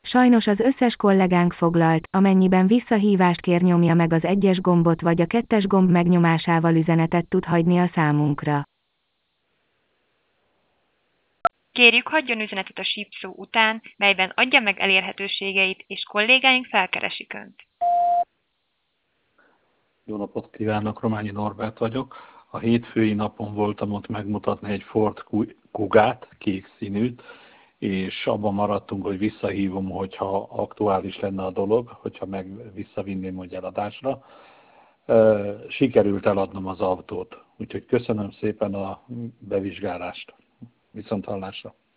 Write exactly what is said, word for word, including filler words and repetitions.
Sajnos az összes kollégánk foglalt, amennyiben visszahívást kér, nyomja meg az egyes gombot vagy a kettes gomb megnyomásával üzenetet tud hagyni a számunkra. Kérjük, hagyjon üzenetet a sípszó után, melyben adja meg elérhetőségeit, és kollégáink felkeresik Önt. Jó napot kívánok, Rományi Norbert vagyok. A hétfői napon voltam ott megmutatni egy Ford Kugát, kék színűt, és abban maradtunk, hogy visszahívom, hogyha aktuális lenne a dolog, hogyha meg visszavinném, hogy eladásra. Sikerült eladnom az autót, úgyhogy köszönöm szépen a bevizsgálást. Viszont hallásra.